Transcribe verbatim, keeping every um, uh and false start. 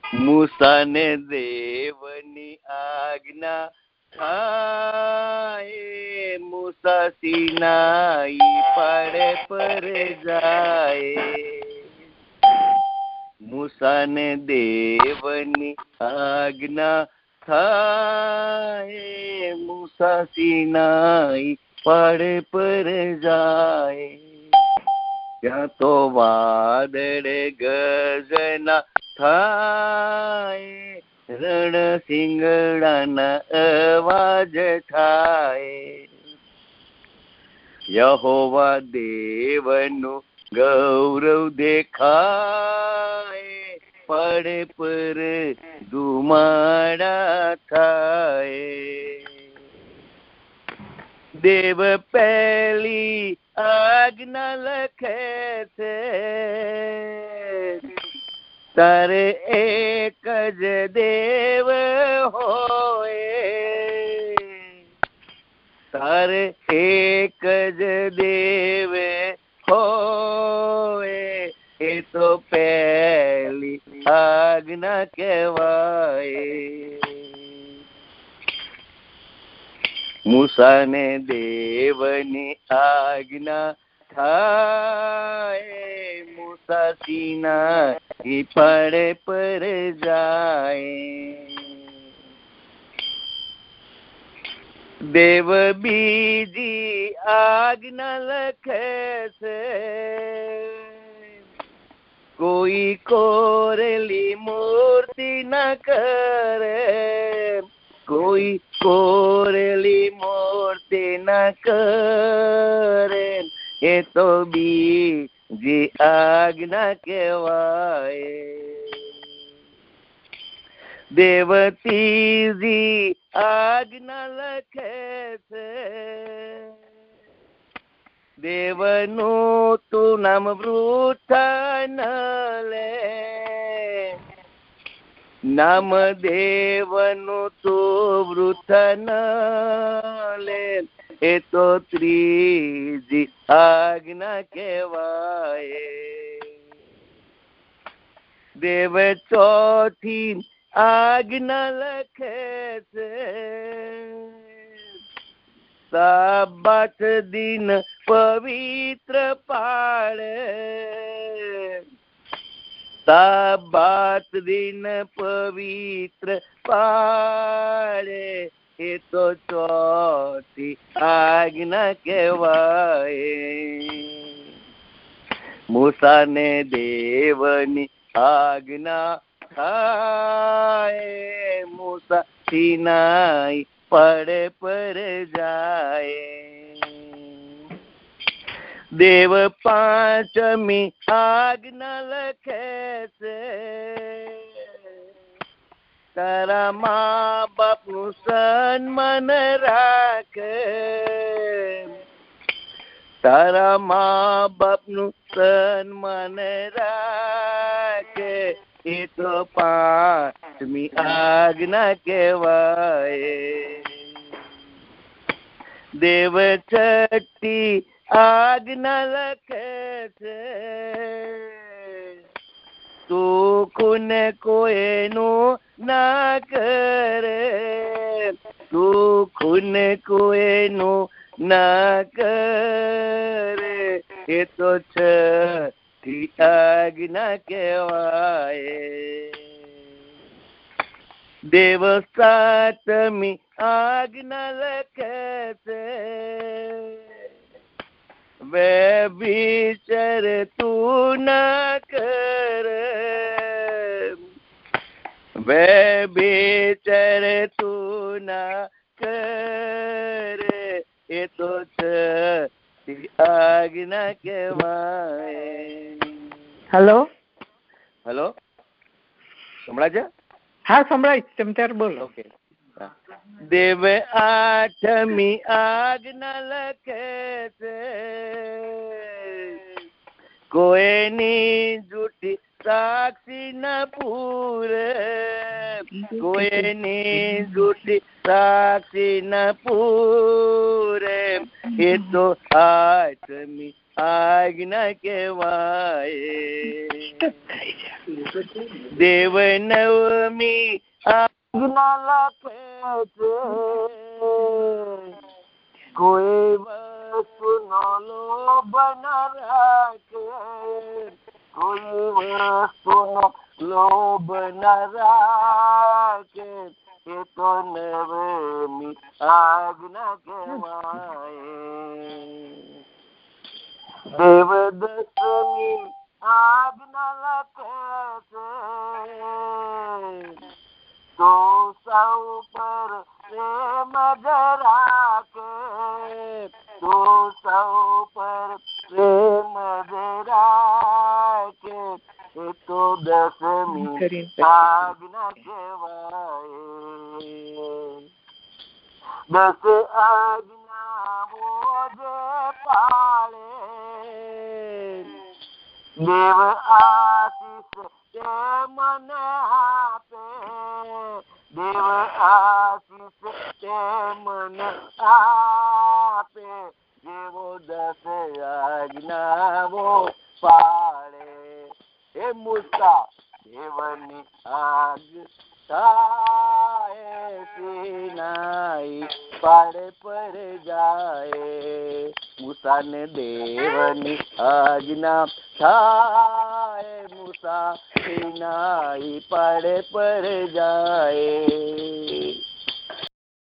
મૂસાને દેવની આજ્ઞા થાય, મૂસા સિનાઈ પાડે પર જાય. મૂસાને દેવની આજ્ઞા થાય, મૂસા સિનાઈ પાડે પર જાય. ત્યાં તો વાદળે ગર્જના થાય, રણ સિંગડાના અવાજ થાય. યહોવા દેવનું ગૌરવ દેખાય, પડે પર ધુમાડા થાય. દેવ પહેલી આજ્ઞા લખે છે, તારે એક જ દેવ હોય, તારે એક જ દેવ હોય, એ તો પહેલી આજ્ઞા કહેવાય. મૂસાને દેવની આજ્ઞા થાય, મૂસા સિનાઈ પાડે પર જાય. દેવ બીજી આજ્ઞા લખે છે, કોઈ કોરેલી મૂર્તિ ન કરે, કોઈ કોરેલી મૂર્તિ ન કરે, એ તો બીજી આજ્ઞા કહેવાય. દેવ ત્રીજી આજ્ઞા લખે છે, દેવનું તું નામ વૃથા ન લે, નામ દેવનું તું વૃથા ન લે, એ તો ત્રીજી આજ્ઞા કહેવાય. દેવ ચોથી આજ્ઞા લખે છે, સાબાત દિન પવિત્ર પાડે, સાબાત દિન પવિત્ર પાડે, એ તો ચોથી આજ્ઞા કહેવાય. મૂસાને દેવની આજ્ઞા થાય, મૂસા સિનાઈ પડે પર જાય. દેવ પાંચમી આજ્ઞા લખે છે, તારા મા બાપનું સન્માન રાખે, તારા મા બાપનું સન્માન રાખે, એ તો પાંચમી આજ્ઞા કહેવાય. દેવ છઠ્ઠી આજ્ઞા લખે છે, તું ખૂને કોઈનું ના કરે, તું ખૂને કોઈનું ના કરે, એ તો છઠ્ઠી આજ્ઞા કહેવાય. દેવ સાતમી આજ્ઞા લખે છે, વ્યભિચાર તું ના કરે, વ્યભિચાર તું ના કરે, એ તો છઠ્ઠી આજ્ઞા કહેવાય. હેલો હેલો, સંભળાય છે? હા સંભળાય, તમે ત્યારે બોલો. ઓકે. દેવ આઠમી આજ્ઞા લખે છે, કોઈની જૂઠી સાક્ષી ન પૂરે, કોઈની જૂઠી સાક્ષી ન પૂરે, એ તો આઠમી આજ્ઞા કહેવાય. દેવ નવમી આજ્ઞા લખે છે, કોઈ વસ્તુ નો લોભ ન રાખે, કોઈ વસ્તુ નો લોભ ન રાખે, એ તો નવમી આજ્ઞા કહેવાય. દેવ દસમી આજ્ઞા લખે છે, તો સૌ પર પ્રેમ જ રાખે, તો સૌ પર પ્રેમ જ રાખે, એ તો દસમી આજ્ઞા કહેવાય. દસ આજ્ઞાઓ જે પાળે, દેવ આશીષ તે મને આપે, દેવ આશીષ તે મને આપે, જેવો દસ આજ્ઞાઓ પાળે. હે મૂસા દેવની આજ્ઞા સિનાઈ પાડે પર જાય, મૂસા ને દેવની આજ્ઞા થાય, મૂસા સિનાઈ પાડે પર જાય.